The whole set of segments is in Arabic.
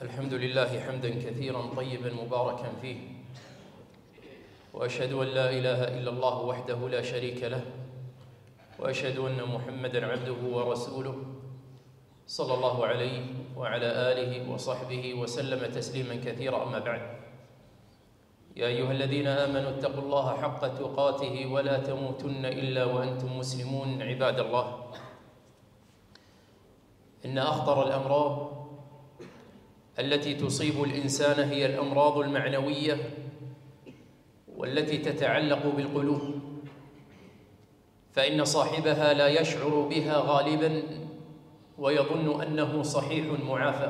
الحمد لله حمدا كثيرا طيبا مباركا فيه، وأشهد أن لا إله إلا الله وحده لا شريك له، وأشهد أن محمدا عبده ورسوله صلى الله عليه وعلى آله وصحبه وسلم تسليما كثيرا. أما بعد، يا أيها الذين آمنوا اتقوا الله حق تقاته ولا تموتن إلا وأنتم مسلمون. عباد الله، إن أخطر الأمراض التي تصيب الإنسان هي الأمراض المعنوية، والتي تتعلق بالقلوب، فإن صاحبها لا يشعر بها غالباً ويظن أنه صحيح معافى.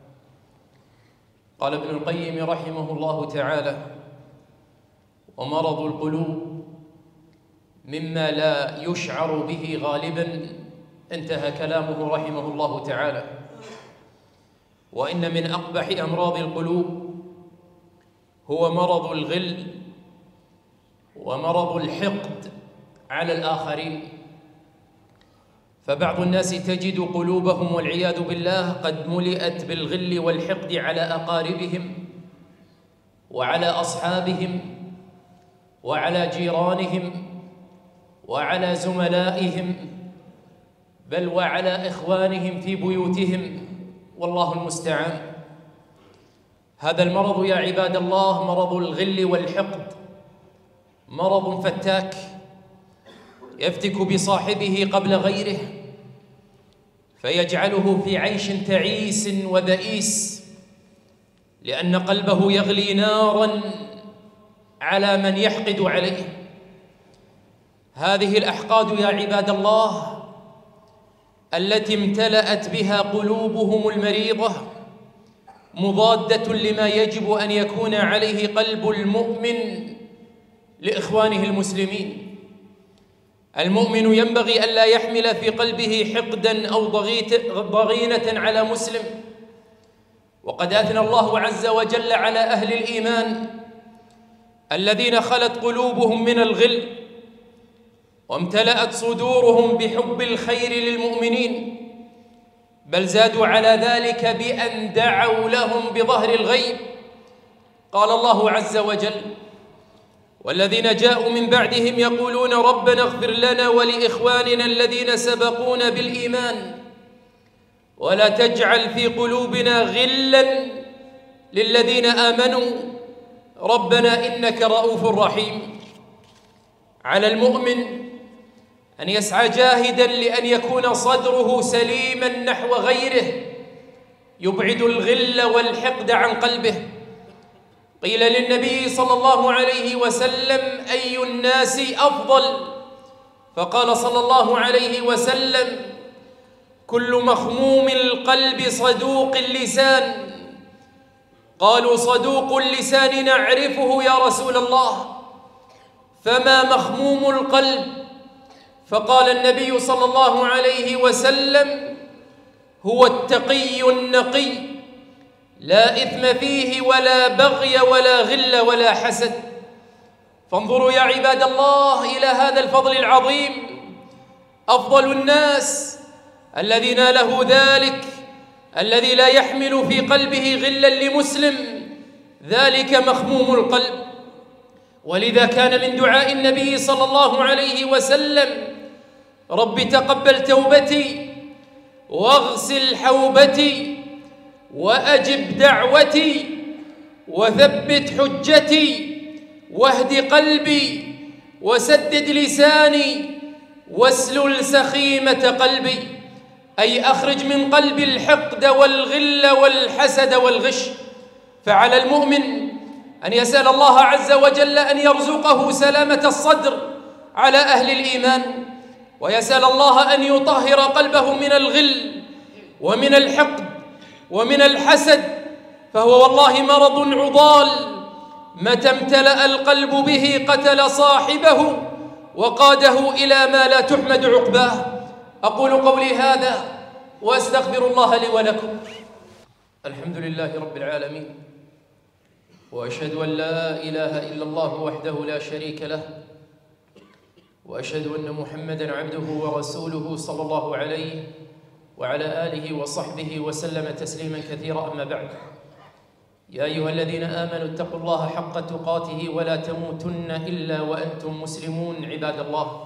قال ابن القيم رحمه الله تعالى: ومرض القلوب مما لا يشعر به غالباً. انتهى كلامه رحمه الله تعالى. وإن من أقبح أمراض القلوب هو مرض الغل ومرض الحقد على الآخرين. فبعض الناس تجد قلوبهم والعياذ بالله قد ملئت بالغل والحقد على أقاربهم وعلى أصحابهم وعلى جيرانهم وعلى زملائهم، بل وعلى إخوانهم في بيوتهم، والله المستعان. هذا المرض يا عباد الله، مرض الغل والحقد، مرض فتاك يفتك بصاحبه قبل غيره، فيجعله في عيش تعيس وبئيس، لأن قلبه يغلي ناراً على من يحقد عليه. هذه الأحقاد يا عباد الله التي امتلأت بها قلوبهم المريضة مضادة لما يجب أن يكون عليه قلب المؤمن لإخوانه المسلمين. المؤمن ينبغي ألا يحمل في قلبه حقداً أو ضغينة على مسلم، وقد أثنى الله عز وجل على أهل الإيمان الذين خلت قلوبهم من الغل وامتلأت صدورهم بحب الخير للمؤمنين، بل زادوا على ذلك بأن دعوا لهم بظهر الغيب. قال الله عز وجل: والذين جاءوا من بعدهم يقولون ربنا اغفر لنا ولإخواننا الذين سبقونا بالإيمان ولا تجعل في قلوبنا غلا للذين آمنوا ربنا إنك رؤوف رحيم. على المؤمن أن يسعى جاهداً لأن يكون صدره سليماً نحو غيره، يبعد الغل والحقد عن قلبه. قيل للنبي صلى الله عليه وسلم: أي الناس أفضل؟ فقال صلى الله عليه وسلم: كل مخموم القلب صدوق اللسان. قالوا: صدوق اللسان نعرفه يا رسول الله، فما مخموم القلب؟ فقال النبي صلى الله عليه وسلم: هو التقي النقي، لا إثم فيه ولا بغي ولا غل ولا حسد. فانظروا يا عباد الله إلى هذا الفضل العظيم. أفضل الناس الذي ناله ذلك الذي لا يحمل في قلبه غلا لمسلم، ذلك مخموم القلب. ولذا كان من دعاء النبي صلى الله عليه وسلم: رب تقبل توبتي واغسل حوبتي وأجب دعوتي وثبت حجتي واهد قلبي وسدد لساني واسلل سخيمة قلبي. أي أخرج من قلبي الحقد والغل والحسد والغش. فعلى المؤمن أن يسأل الله عز وجل أن يرزقه سلامة الصدر على أهل الإيمان، ويسأل الله أن يطهر قلبه من الغل ومن الحقد ومن الحسد، فهو والله مرض عضال متى امتلأ القلب به قتل صاحبه وقاده إلى ما لا تحمد عقباه. أقول قولي هذا وأستغفر الله لي ولكم. الحمد لله رب العالمين، وأشهد أن لا إله إلا الله وحده لا شريك له، وأشهد أن محمدًا عبده ورسوله صلى الله عليه وعلى آله وصحبه وسلم تسليماً كثيرا. أما بعد، يا أيها الذين آمنوا اتقوا الله حق تقاته ولا تموتن إلا وأنتم مسلمون. عباد الله،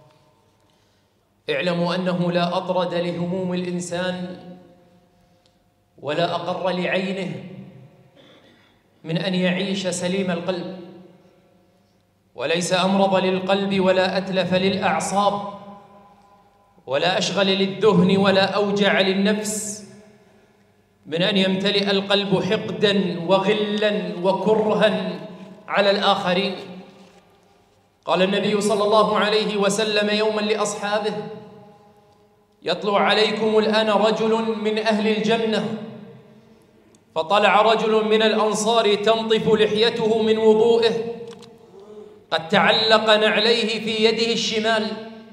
اعلموا أنه لا أطرد لهموم الإنسان ولا أقر لعينه من أن يعيش سليم القلب، وليس أمرض للقلب ولا أتلف للأعصاب ولا أشغل للذهن ولا أوجع للنفس من أن يمتلئ القلب حقداً وغلاً وكرها على الآخرين. قال النبي صلى الله عليه وسلم يوماً لأصحابه: يطلع عليكم الآن رجل من أهل الجنة. فطلع رجل من الأنصار تنطف لحيته من وضوئه، قد تعلق نعليه في يده الشمال،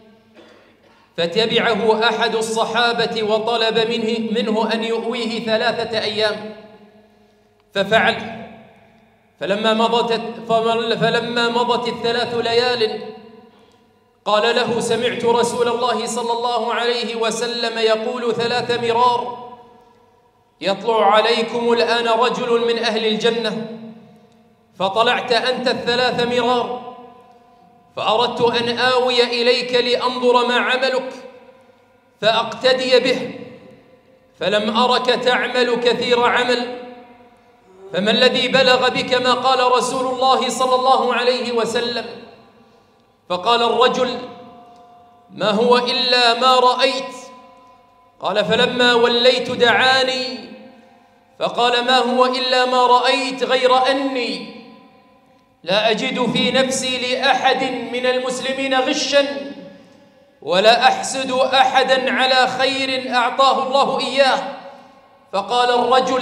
فتبعه أحد الصحابة وطلب منه أن يؤويه 3 أيام، ففعل. فلما مضت 3 ليال قال له: سمعت رسول الله صلى الله عليه وسلم يقول 3 مرار: يطلع عليكم الآن رجل من أهل الجنة، فطلعت أنت 3 مرار، فأردت أن آوي إليك لأنظر ما عملك فأقتدي به، فلم أرك تعمل كثير عمل، فما الذي بلغ بك ما قال رسول الله صلى الله عليه وسلم؟ فقال الرجل: ما هو إلا ما رأيت. قال: فلما وليت دعاني فقال: ما هو إلا ما رأيت، غير أني لا أجد في نفسي لأحد من المسلمين غشاً ولا أحسد أحداً على خير أعطاه الله إياه. فقال الرجل: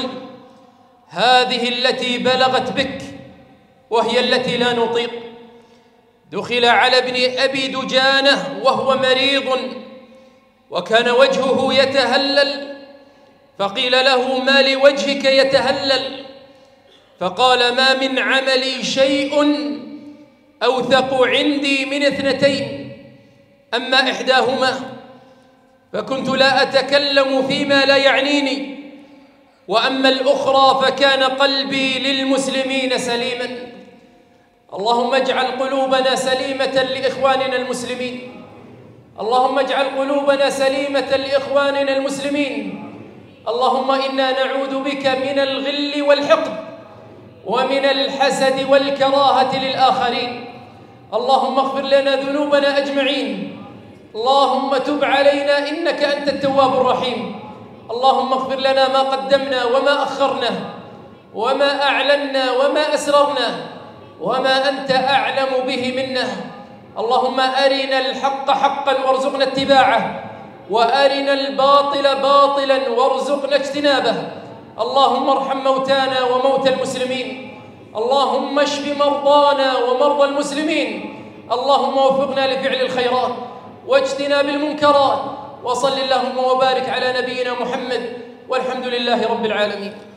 هذه التي بلغت بك وهي التي لا نطيق. دخل على ابن أبي دجانة وهو مريض وكان وجهه يتهلل، فقيل له: ما لوجهك يتهلل؟ فقال: ما من عملي شيء أوثق عندي من 2، أما إحداهما فكنت لا أتكلم فيما لا يعنيني، وأما الأخرى فكان قلبي للمسلمين سليما. اللهم اجعل قلوبنا سليمة لإخواننا المسلمين، اللهم اجعل قلوبنا سليمة لإخواننا المسلمين. اللهم إنا نعوذ بك من الغل والحقد ومن الحسد والكراهة للآخرين. اللهم اغفر لنا ذنوبنا أجمعين، اللهم تب علينا إنك أنت التواب الرحيم. اللهم اغفر لنا ما قدمنا وما أخرنا وما أعلنا وما أسررنا وما أنت أعلم به منا. اللهم أرنا الحق حقا وارزقنا اتباعه، وأرنا الباطل باطلا وارزقنا اجتنابه. اللهم ارحم موتانا وموتى المسلمين، اللهم اشف مرضانا ومرضى المسلمين. اللهم وفقنا لفعل الخيرات واجتناب المنكرات، وصل اللهم وبارك على نبينا محمد، والحمد لله رب العالمين.